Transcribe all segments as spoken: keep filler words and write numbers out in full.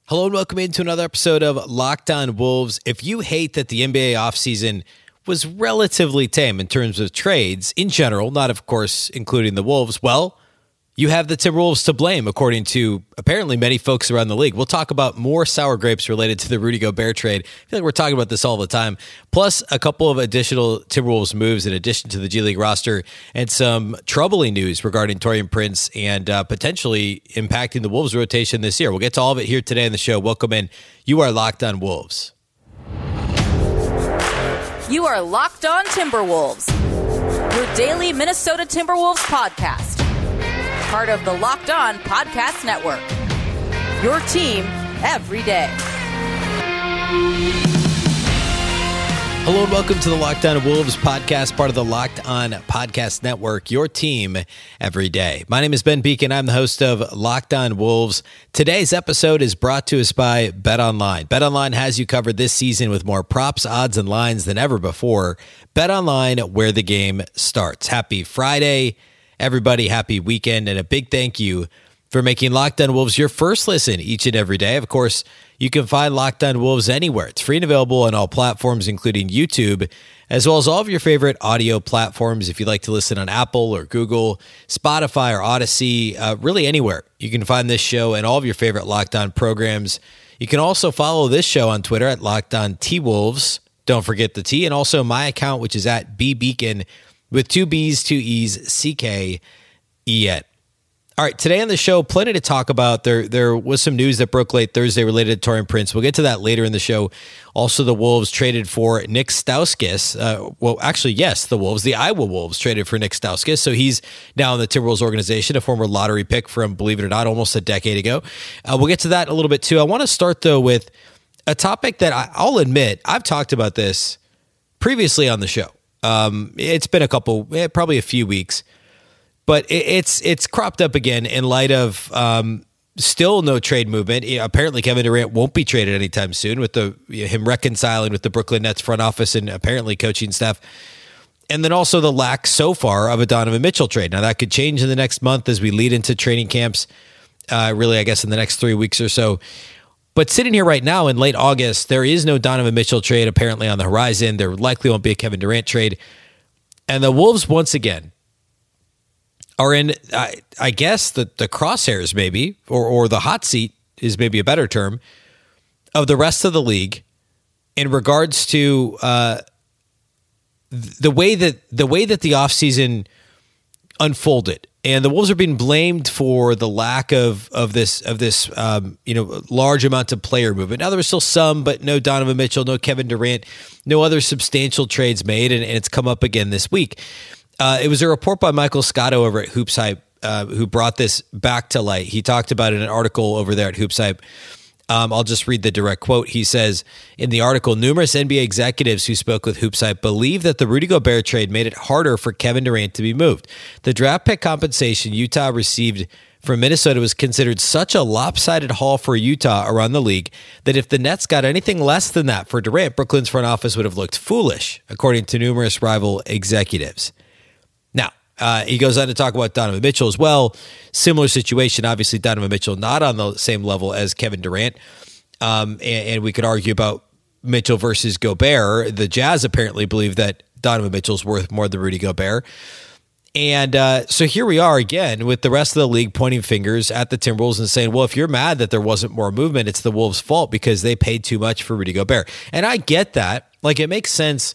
Hello and welcome into another episode of Locked On Wolves. If you hate that the N B A offseason was relatively tame in terms of trades in general, not of course including the Wolves, well, you have the Timberwolves to blame, according to apparently many folks around the league. We'll talk about more sour grapes related to the Rudy Gobert trade. I feel like we're talking about this all the time. Plus, a couple of additional Timberwolves moves in addition to the G League roster, and some troubling news regarding Taurean Prince and uh, potentially impacting the Wolves rotation this year. We'll get to all of it here today on the show. Welcome in. You are Locked On Wolves. You are Locked On Timberwolves, your daily Minnesota Timberwolves podcast. Part of the Locked On Podcast Network. Your team every day. Hello and welcome to the Locked On Wolves podcast, part of the Locked On Podcast Network, your team every day. My name is Ben Beacon. I'm the host of Locked On Wolves. Today's episode is brought to us by BetOnline. BetOnline has you covered this season with more props, odds, and lines than ever before. BetOnline, where the game starts. Happy Friday, everybody. Happy weekend, and a big thank you for making Locked On Wolves your first listen each and every day. Of course, you can find Locked On Wolves anywhere. It's free and available on all platforms, including YouTube, as well as all of your favorite audio platforms. If you'd like to listen on Apple or Google, Spotify or Odyssey, uh, really anywhere, you can find this show and all of your favorite Locked On programs. You can also follow this show on Twitter at Locked On T Wolves. Don't forget the T, and also my account, which is at B Beacon with two B's, two E's, C K E N. All right, today on the show, plenty to talk about. There there was some news that broke late Thursday related to Taurean Prince. We'll get to that later in the show. Also, the Wolves traded for Nick Stauskas. Uh, well, actually, yes, the Wolves, the Iowa Wolves traded for Nick Stauskas. So he's now in the Timberwolves organization, a former lottery pick from, believe it or not, almost a decade ago. Uh, we'll get to that a little bit too. I want to start, though, with a topic that I, I'll admit, I've talked about this previously on the show. Um, it's been a couple, eh, probably a few weeks. But it's it's cropped up again in light of um, still no trade movement. Apparently, Kevin Durant won't be traded anytime soon, with the him reconciling with the Brooklyn Nets front office and apparently coaching staff. And then also the lack so far of a Donovan Mitchell trade. Now, that could change in the next month as we lead into training camps, uh, really, I guess, in the next three weeks or so. But sitting here right now in late August, there is no Donovan Mitchell trade apparently on the horizon. There likely won't be a Kevin Durant trade. And the Wolves, once again, are in, I, I guess, the, the crosshairs maybe, or or the hot seat is maybe a better term, of the rest of the league in regards to uh, the way that the way that the offseason unfolded. And the Wolves are being blamed for the lack of of this of this um, you know large amount of player movement. Now there was still some, but no Donovan Mitchell, no Kevin Durant, no other substantial trades made, and, and it's come up again this week. Uh, it was a report by Michael Scotto over at Hoops Hype uh, who brought this back to light. He talked about it in an article over there at Hoops Hype. Um, I'll just read the direct quote. He says, in the article, numerous N B A executives who spoke with Hoops Hype believe that the Rudy Gobert trade made it harder for Kevin Durant to be moved. The draft pick compensation Utah received from Minnesota was considered such a lopsided haul for Utah around the league that if the Nets got anything less than that for Durant, Brooklyn's front office would have looked foolish, according to numerous rival executives. Now, uh, he goes on to talk about Donovan Mitchell as well. Similar situation, obviously Donovan Mitchell not on the same level as Kevin Durant. Um, and, and we could argue about Mitchell versus Gobert. The Jazz apparently believe that Donovan Mitchell's worth more than Rudy Gobert. And uh, so here we are again with the rest of the league pointing fingers at the Timberwolves and saying, well, if you're mad that there wasn't more movement, it's the Wolves' fault because they paid too much for Rudy Gobert. And I get that. Like, it makes sense.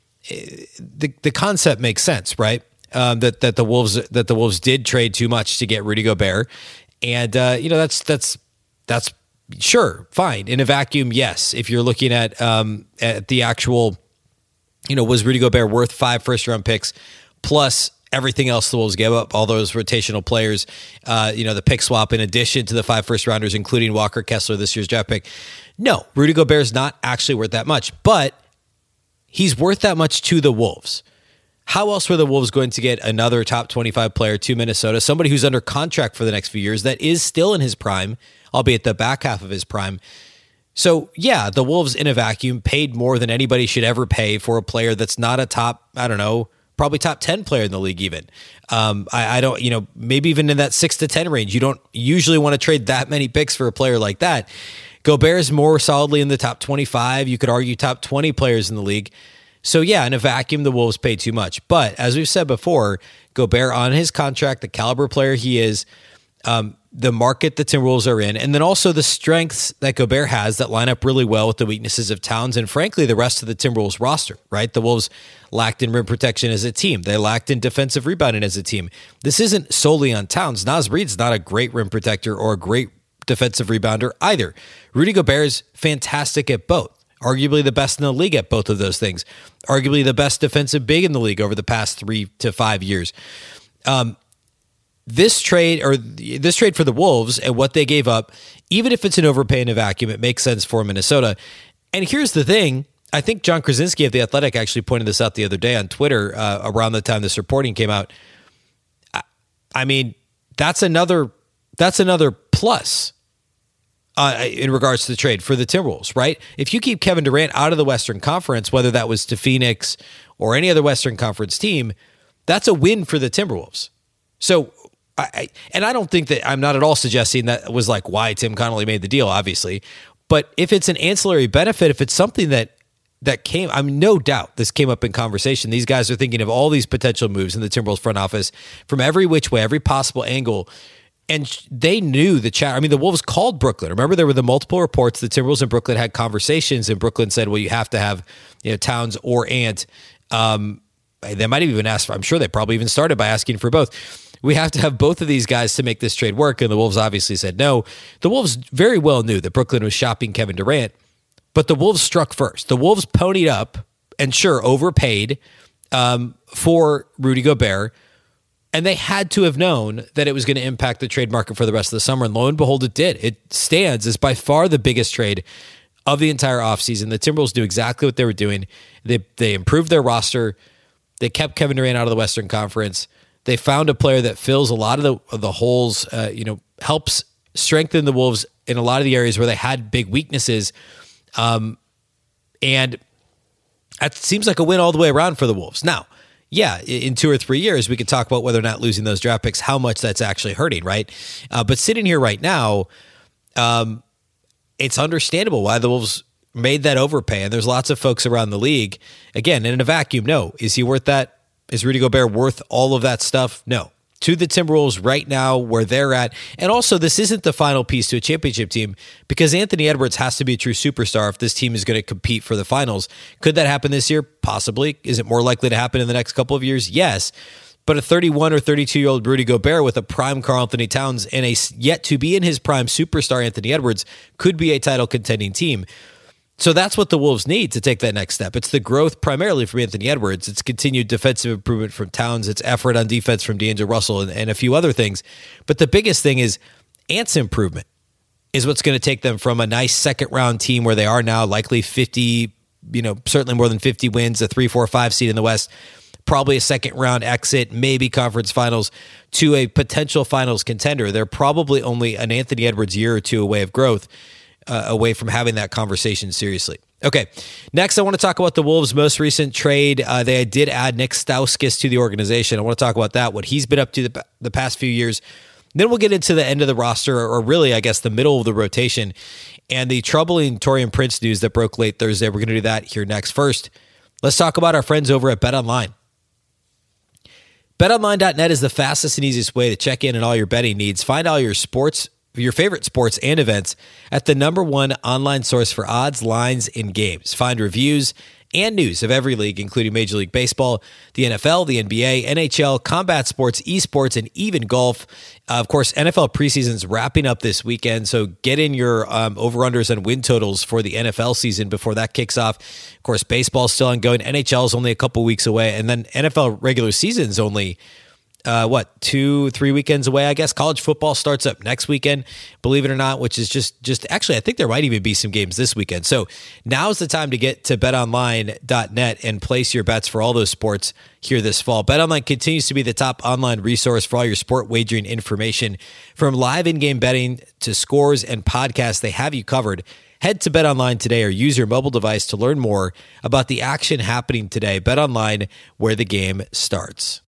The, the concept makes sense, right? Um, that that the Wolves that the Wolves did trade too much to get Rudy Gobert, and uh, you know that's that's that's sure fine in a vacuum. Yes, if you're looking at um, at the actual, you know, was Rudy Gobert worth five first round picks plus everything else the Wolves gave up, all those rotational players, uh, you know, the pick swap in addition to the five first rounders, including Walker Kessler, this year's draft pick. No, Rudy Gobert is not actually worth that much, but he's worth that much to the Wolves. How else were the Wolves going to get another top twenty-five player to Minnesota, somebody who's under contract for the next few years that is still in his prime, albeit the back half of his prime? So, yeah, the Wolves in a vacuum paid more than anybody should ever pay for a player that's not a top, I don't know, probably top ten player in the league even. Um, I, I don't, you know, maybe even in that six to ten range. You don't usually want to trade that many picks for a player like that. Gobert is more solidly in the top twenty-five. You could argue top twenty players in the league. So yeah, in a vacuum, the Wolves pay too much. But as we've said before, Gobert on his contract, the caliber player he is, um, the market the Timberwolves are in, and then also the strengths that Gobert has that line up really well with the weaknesses of Towns and frankly the rest of the Timberwolves roster, right? The Wolves lacked in rim protection as a team. They lacked in defensive rebounding as a team. This isn't solely on Towns. Naz Reid's not a great rim protector or a great defensive rebounder either. Rudy Gobert is fantastic at both. Arguably the best in the league at both of those things. Arguably the best defensive big in the league over the past three to five years. Um, This trade or this trade for the Wolves and what they gave up, even if it's an overpay in a vacuum, it makes sense for Minnesota. And here's the thing. I think John Krasinski of The Athletic actually pointed this out the other day on Twitter uh, around the time this reporting came out. I, I mean, that's another that's another plus uh, in regards to the trade for the Timberwolves, right? If you keep Kevin Durant out of the Western Conference, whether that was to Phoenix or any other Western Conference team, that's a win for the Timberwolves. So, I, and I don't think that I'm not at all suggesting that was like why Tim Connolly made the deal, obviously. But if it's an ancillary benefit, if it's something that that came, I mean, no doubt this came up in conversation. These guys are thinking of all these potential moves in the Timberwolves front office from every which way, every possible angle. And they knew the chat. I mean, the Wolves called Brooklyn. Remember, there were the multiple reports. The Timberwolves and Brooklyn had conversations, and Brooklyn said, well, you have to have, you know, Towns or Ant. Um, they might have even asked for, I'm sure they probably even started by asking for both. We have to have both of these guys to make this trade work. And the Wolves obviously said no. The Wolves very well knew that Brooklyn was shopping Kevin Durant, but the Wolves struck first. The Wolves ponied up and sure, overpaid um, for Rudy Gobert. And they had to have known that it was going to impact the trade market for the rest of the summer. And lo and behold, it did. It stands as by far the biggest trade of the entire offseason. The Timberwolves knew exactly what they were doing. They, they improved their roster. They kept Kevin Durant out of the Western Conference. They found a player that fills a lot of the of the holes, uh, you know, helps strengthen the Wolves in a lot of the areas where they had big weaknesses. Um, and that seems like a win all the way around for the Wolves. Now, yeah, in two or three years, we could talk about whether or not losing those draft picks, how much that's actually hurting, right? Uh, but sitting here right now, um, it's understandable why the Wolves made that overpay. And there's lots of folks around the league. Again, in a vacuum, no. Is he worth that? Is Rudy Gobert worth all of that stuff? No. To the Timberwolves right now where they're at. And also, this isn't the final piece to a championship team because Anthony Edwards has to be a true superstar if this team is going to compete for the finals. Could that happen this year? Possibly. Is it more likely to happen in the next couple of years? Yes. But a thirty-one or thirty-two-year-old Rudy Gobert with a prime Karl-Anthony Towns and a yet to be in his prime superstar Anthony Edwards could be a title contending team. So that's what the Wolves need to take that next step. It's the growth primarily from Anthony Edwards. It's continued defensive improvement from Towns. It's effort on defense from D'Angelo Russell and, and a few other things. But the biggest thing is Ant's improvement is what's going to take them from a nice second round team where they are now, likely fifty, you know, certainly more than fifty wins, a three, four, five seed in the West, probably a second round exit, maybe conference finals, to a potential finals contender. They're probably only an Anthony Edwards year or two away of growth. Uh, away from having that conversation seriously. Okay, next I want to talk about the Wolves' most recent trade. Uh, they did add Nick Stauskas to the organization. I want to talk about that, what he's been up to the, the past few years. Then we'll get into the end of the roster, or really, I guess, the middle of the rotation, and the troubling Taurean Prince news that broke late Thursday. We're going to do that here next. First, let's talk about our friends over at BetOnline. Bet Online dot net is the fastest and easiest way to check in on all your betting needs. Find all your sports your favorite sports and events at the number one online source for odds, lines, and games. Find reviews and news of every league, including Major League Baseball, the N F L, the N B A, N H L, combat sports, esports, and even golf. Uh, of course, N F L preseason's wrapping up this weekend, so get in your um, over-unders and win totals for the N F L season before that kicks off. Of course, baseball's still ongoing. N H L is only a couple weeks away, and then N F L regular season's only Uh, what, two, three weekends away, I guess. College football starts up next weekend, believe it or not, which is just, just actually, I think there might even be some games this weekend. So now's the time to get to bet online dot net and place your bets for all those sports here this fall. BetOnline continues to be the top online resource for all your sport wagering information. From live in-game betting to scores and podcasts, they have you covered. Head to BetOnline today or use your mobile device to learn more about the action happening today. BetOnline, where the game starts.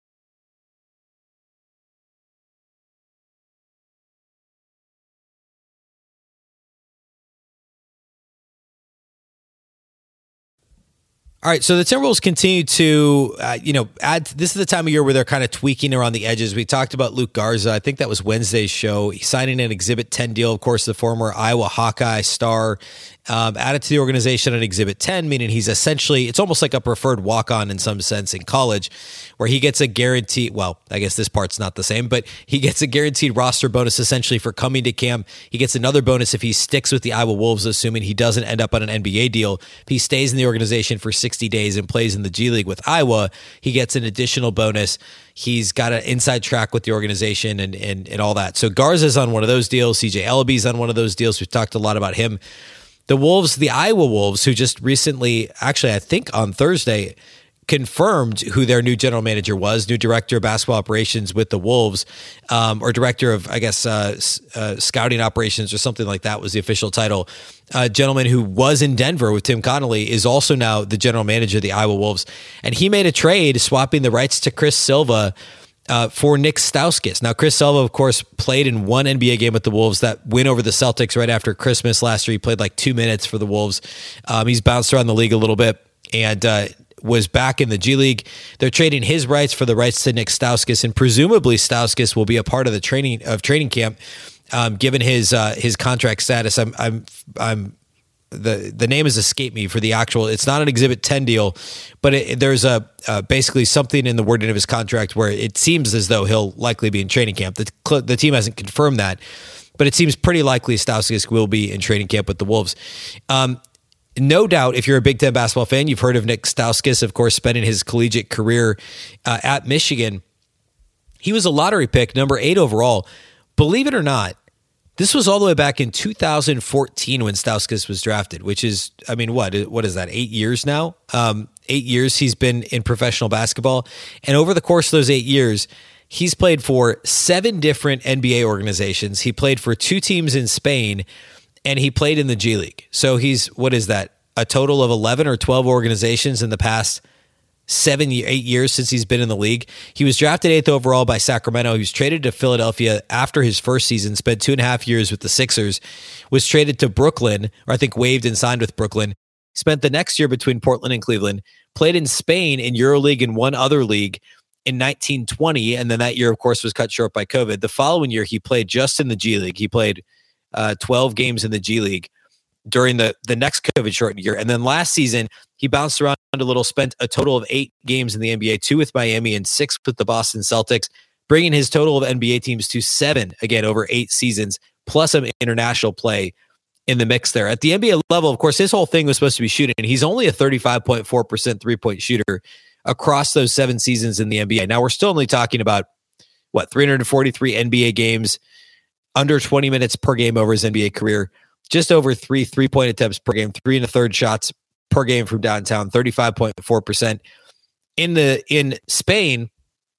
All right, so the Timberwolves continue to, uh, you know, add. This is the time of year where they're kind of tweaking around the edges. We talked about Luke Garza. I think that was Wednesday's show. He's signing an Exhibit ten deal. Of course, the former Iowa Hawkeye star um, added to the organization at Exhibit ten, meaning he's essentially, it's almost like a preferred walk-on in some sense in college, where he gets a guaranteed, well, I guess this part's not the same, but he gets a guaranteed roster bonus essentially for coming to camp. He gets another bonus if he sticks with the Iowa Wolves, assuming he doesn't end up on an N B A deal. If he stays in the organization for sixty days and plays in the G League with Iowa, he gets an additional bonus. He's got an inside track with the organization and and, and all that. So Garza's on one of those deals. C J Ellaby's on one of those deals. We've talked a lot about him. The Wolves, the Iowa Wolves, who just recently, actually, I think on Thursday, confirmed who their new general manager was, new director of basketball operations with the Wolves, um, or director of, I guess, uh, uh, scouting operations or something like that was the official title. A gentleman who was in Denver with Tim Connolly is also now the general manager of the Iowa Wolves. And he made a trade swapping the rights to Chris Silva Uh, for Nick Stauskas. Now, Chris Silva, of course, played in one N B A game with the Wolves, that win over the Celtics right after Christmas last year. He played like two minutes for the Wolves. Um, he's bounced around the league a little bit and uh, was back in the G League. They're trading his rights for the rights to Nick Stauskas, and presumably Stauskas will be a part of the training of training camp, um, given his uh, his contract status. I'm I'm I'm. The the name has escaped me for the actual. It's not an Exhibit ten deal, but it, there's a uh, basically something in the wording of his contract where it seems as though he'll likely be in training camp. The the team hasn't confirmed that, but it seems pretty likely Stauskas will be in training camp with the Wolves. Um, no doubt, if you're a Big Ten basketball fan, you've heard of Nick Stauskas, of course, spending his collegiate career uh, at Michigan. He was a lottery pick, number eight overall. Believe it or not, this was all the way back in two thousand fourteen when Stauskas was drafted, which is, I mean, what what is that, eight years now? Um, eight years he's been in professional basketball. And over the course of those eight years, he's played for seven different N B A organizations. He played for two teams in Spain, and he played in the G League. So he's, what is that, a total of eleven or twelve organizations in the past seven, eight years since he's been in the league. He was drafted eighth overall by Sacramento. He was traded to Philadelphia after his first season, spent two and a half years with the Sixers, was traded to Brooklyn, or I think waived and signed with Brooklyn, spent the next year between Portland and Cleveland, played in Spain in EuroLeague and one other league in nineteen twenty, and then that year, of course, was cut short by COVID. The following year, he played just in the G League. He played uh, twelve games in the G League during the, the next COVID-shortened year. And then last season, he bounced around a little, spent a total of eight games in the N B A, two with Miami and six with the Boston Celtics, bringing his total of N B A teams to seven, again, over eight seasons, plus some international play in the mix there. At the N B A level, of course, his whole thing was supposed to be shooting, and he's only a thirty-five point four percent three-point shooter across those seven seasons in the N B A. Now, we're still only talking about, what, three hundred forty-three N B A games, under twenty minutes per game over his N B A career, just over three three-point attempts per game, three and a third shots per game from downtown, thirty-five point four percent. In the in Spain,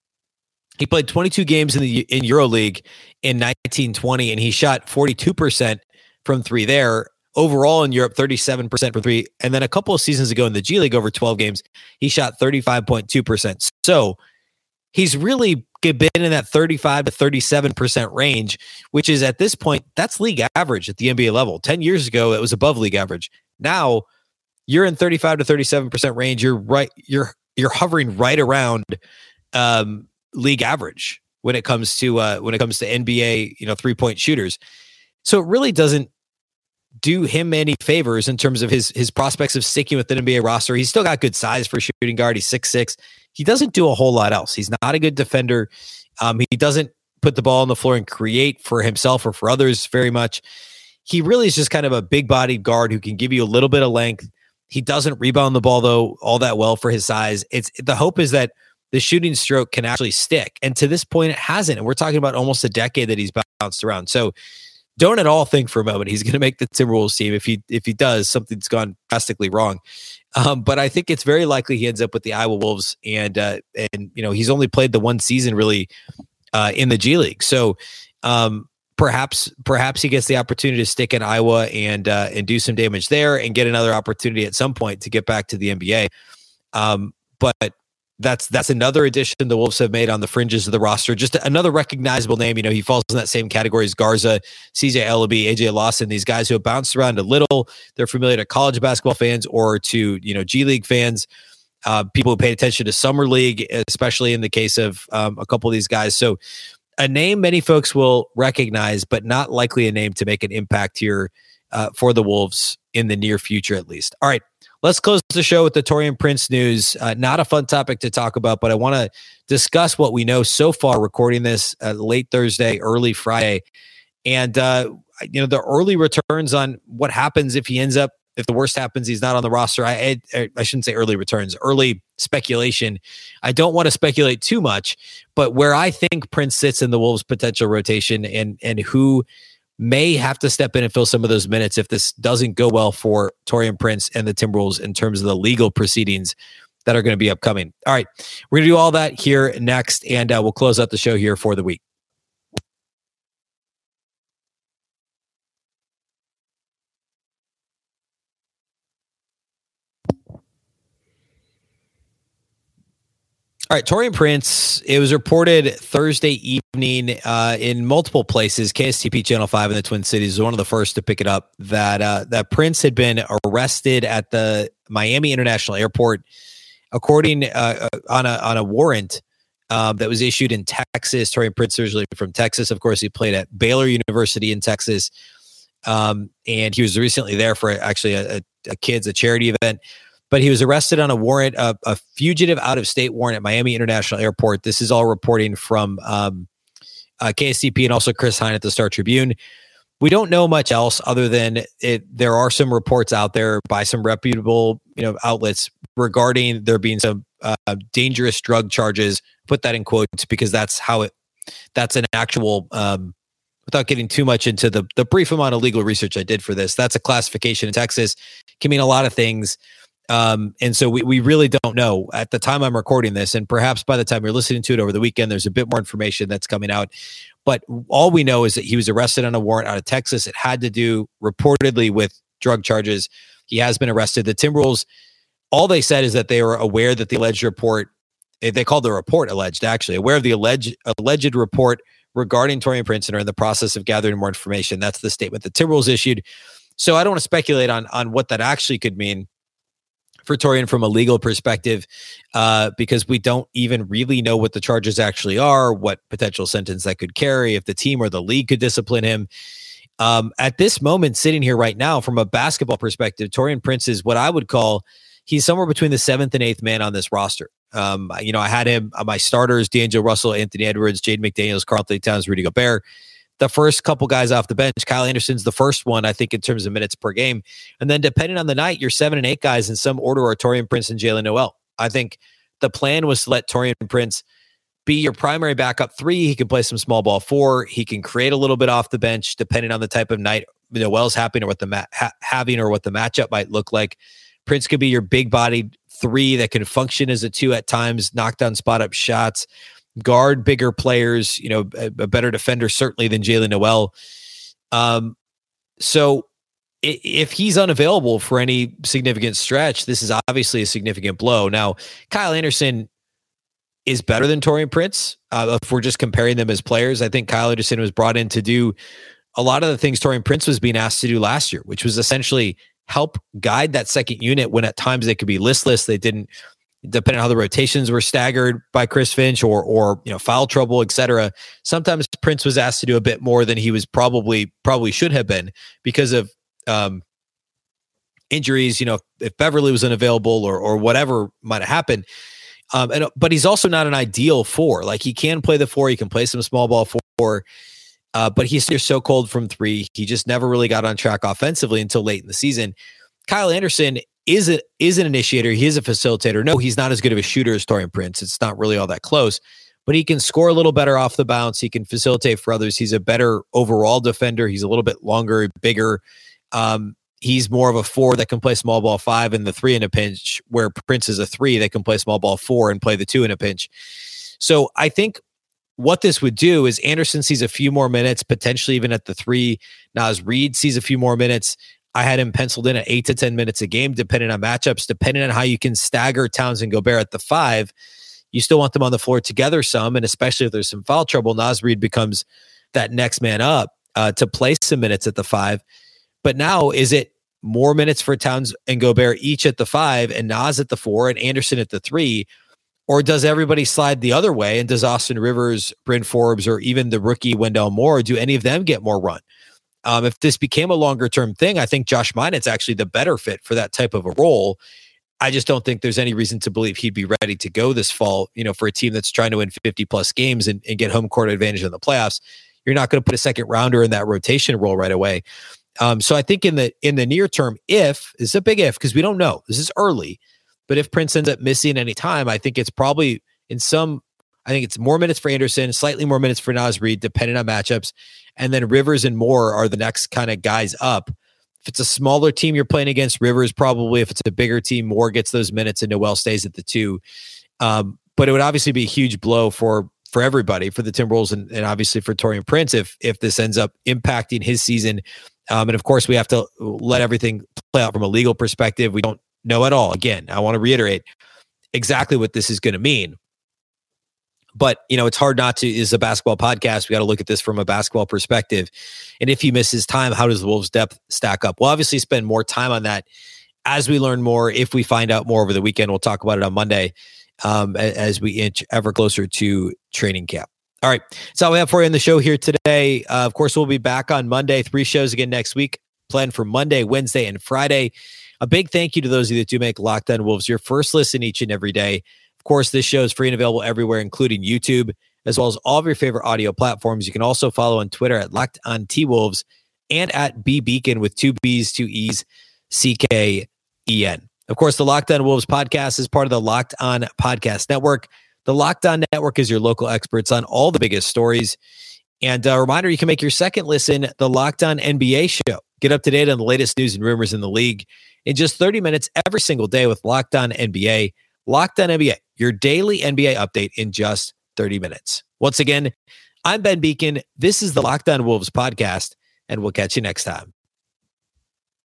he played twenty-two games in the in EuroLeague in nineteen twenty, and he shot forty-two percent from three there. Overall in Europe, thirty-seven percent from three. And then a couple of seasons ago in the G League, over twelve games, he shot thirty-five point two percent. So he's really been in that thirty-five to thirty-seven percent range, which is at this point, that's league average at the N B A level. ten years ago, it was above league average. Now you're in thirty-five to thirty-seven percent range. You're right. You're, you're hovering right around um, league average when it comes to, uh, when it comes to N B A, you know, three point shooters. So it really doesn't do him any favors in terms of his, his prospects of sticking with the N B A roster. He's still got good size for shooting guard. He's six six. He doesn't do a whole lot else. He's not a good defender. Um, he doesn't put the ball on the floor and create for himself or for others very much. He really is just kind of a big-bodied guard who can give you a little bit of length. He doesn't rebound the ball, though, all that well for his size. It's the hope is that the shooting stroke can actually stick. And to this point, it hasn't. And we're talking about almost a decade that he's bounced around. So don't at all think for a moment he's going to make the Timberwolves team. If he if he does, something's gone drastically wrong. Um, but I think it's very likely he ends up with the Iowa Wolves, and uh, and you know he's only played the one season really uh, in the G League. So um, perhaps perhaps he gets the opportunity to stick in Iowa and uh, and do some damage there, and get another opportunity at some point to get back to the N B A. Um, but that's that's another addition the Wolves have made on the fringes of the roster. Just another recognizable name. You know, he falls in that same category as Garza, C J Ellaby, A J Lawson, these guys who have bounced around a little. They're familiar to college basketball fans or to, you know, G League fans, uh, people who paid attention to Summer League, especially in the case of um, a couple of these guys. So a name many folks will recognize, but not likely a name to make an impact here uh, for the Wolves in the near future, at least. All right. Let's close the show with the Taurean Prince news. Uh, not a fun topic to talk about, but I want to discuss what we know so far, recording this uh, late Thursday, early Friday. And, uh, you know, the early returns on what happens if he ends up, if the worst happens, he's not on the roster. I, I, I shouldn't say early returns, early speculation. I don't want to speculate too much, but where I think Prince sits in the Wolves' potential rotation and and who may have to step in and fill some of those minutes if this doesn't go well for Taurean Prince and the Timberwolves in terms of the legal proceedings that are going to be upcoming. All right, we're going to do all that here next, and uh, we'll close out the show here for the week. All right, Taurean Prince, it was reported Thursday evening uh, in multiple places, K S T P Channel five in the Twin Cities was one of the first to pick it up, that uh, that Prince had been arrested at the Miami International Airport, according uh, on a on a warrant um, that was issued in Texas. Taurean Prince is originally from Texas. Of course, he played at Baylor University in Texas, um, and he was recently there for actually a, a, a kids, a charity event. But he was arrested on a warrant, uh, a fugitive out-of-state warrant at Miami International Airport. This is all reporting from um, uh, K S T P and also Chris Hine at the Star Tribune. We don't know much else other than it. There are some reports out there by some reputable, you know, outlets regarding there being some uh, dangerous drug charges. Put that in quotes because that's how it. That's an actual. Um, without getting too much into the the brief amount of legal research I did for this, that's a classification in Texas. Can mean a lot of things. Um, and so we, we really don't know at the time I'm recording this, and perhaps by the time you're listening to it over the weekend, there's a bit more information that's coming out. But all we know is that he was arrested on a warrant out of Texas. It had to do reportedly with drug charges. He has been arrested. The Timberwolves, all they said is that they were aware that the alleged report, they called the report alleged, actually, aware of the alleged alleged report regarding Taurean Prince and are in the process of gathering more information. That's the statement the Timberwolves issued. So I don't want to speculate on, on what that actually could mean for Taurean from a legal perspective, uh, because we don't even really know what the charges actually are, what potential sentence that could carry, if the team or the league could discipline him. Um, at this moment, sitting here right now, from a basketball perspective, Taurean Prince is what I would call, he's somewhere between the seventh and eighth man on this roster. Um, you know, I had him on my starters, D'Angelo Russell, Anthony Edwards, Jaden McDaniels, Karl-Anthony Towns, Rudy Gobert. The first couple guys off the bench, Kyle Anderson's the first one, I think, in terms of minutes per game. And then depending on the night, your seven and eight guys in some order are Taurean Prince and Jaylen Nowell. I think the plan was to let Taurean Prince be your primary backup three. He can play some small ball four. He can create a little bit off the bench, depending on the type of night Nowell's having or what the ma- ha- having or what the matchup might look like. Prince could be your big-bodied three that can function as a two at times, knock down spot-up shots, guard bigger players, you know, a, a better defender certainly than Jaylen Nowell. Um, so if, if he's unavailable for any significant stretch, this is obviously a significant blow. Now, Kyle Anderson is better than Taurean Prince. Uh, if we're just comparing them as players, I think Kyle Anderson was brought in to do a lot of the things Taurean Prince was being asked to do last year, which was essentially help guide that second unit when at times they could be listless. They didn't, depending on how the rotations were staggered by Chris Finch or, or, you know, foul trouble, et cetera. Sometimes Prince was asked to do a bit more than he was probably, probably should have been because of um, injuries, you know, if, if Beverly was unavailable or, or whatever might have happened. Um, and, but he's also not an ideal four. Like he can play the four, he can play some small ball four, uh, but he's just so cold from three. He just never really got on track offensively until late in the season. Kyle Anderson is a, is an initiator. He is a facilitator. No, he's not as good of a shooter as Taurean Prince. It's not really all that close, but he can score a little better off the bounce. He can facilitate for others. He's a better overall defender. He's a little bit longer, bigger. Um, he's more of a four that can play small ball five and the three in a pinch, where Prince is a three that can play small ball four and play the two in a pinch. So I think what this would do is Anderson sees a few more minutes, potentially even at the three. Naz Reid sees a few more minutes. I had him penciled in at eight to ten minutes a game, depending on matchups, depending on how you can stagger Towns and Gobert at the five. you still want them on the floor together some, and especially if there's some foul trouble, Naz Reid becomes that next man up uh, to play some minutes at the five. But now, is it more minutes for Towns and Gobert each at the five and Naz at the four and Anderson at the three? Or does everybody slide the other way? And does Austin Rivers, Bryn Forbes, or even the rookie Wendell Moore, do any of them get more run? Um, if this became a longer-term thing, I think Josh Minot's actually the better fit for that type of a role. I just don't think there's any reason to believe he'd be ready to go this fall, you know, for a team that's trying to win fifty-plus games and, and get home court advantage in the playoffs. You're not going to put a second-rounder in that rotation role right away. Um, so I think in the in the near term, if, this is a big if, because we don't know. This is early. But if Prince ends up missing any time, I think it's probably in some, I think it's more minutes for Anderson, slightly more minutes for Naz Reid, depending on matchups. And then Rivers and Moore are the next kind of guys up. If it's a smaller team you're playing against, Rivers probably. If it's a bigger team, Moore gets those minutes and Noel stays at the two. Um, but it would obviously be a huge blow for for everybody, for the Timberwolves and, and obviously for Taurean Prince if if this ends up impacting his season. Um, and of course, we have to let everything play out from a legal perspective. We don't know at all. Again, I want to reiterate exactly what this is going to mean. But, you know, it's hard not to, is a basketball podcast. We got to look at this from a basketball perspective. And if he misses time, how does the Wolves' depth stack up? We'll obviously spend more time on that as we learn more. If we find out more over the weekend, we'll talk about it on Monday um, as we inch ever closer to training camp. All right. That's all we have for you on the show here today. Uh, of course, we'll be back on Monday. Three shows again next week, planned for Monday, Wednesday, and Friday. A big thank you to those of you that do make Locked On Wolves your first listen each and every day. Of course, this show is free and available everywhere, including YouTube, as well as all of your favorite audio platforms. You can also follow on Twitter at Locked On T Wolves and at B Beacon with two B's, two E's, C K E N. Of course, the Locked On Wolves podcast is part of the Locked On Podcast Network. The Locked On Network is your local experts on all the biggest stories. And a reminder, you can make your second listen the Locked On N B A show. Get up to date on the latest news and rumors in the league in just thirty minutes every single day with Locked On N B A. Locked On N B A, your daily N B A update in just thirty minutes. Once again, I'm Ben Beacon. This is the Locked On Wolves podcast, and we'll catch you next time.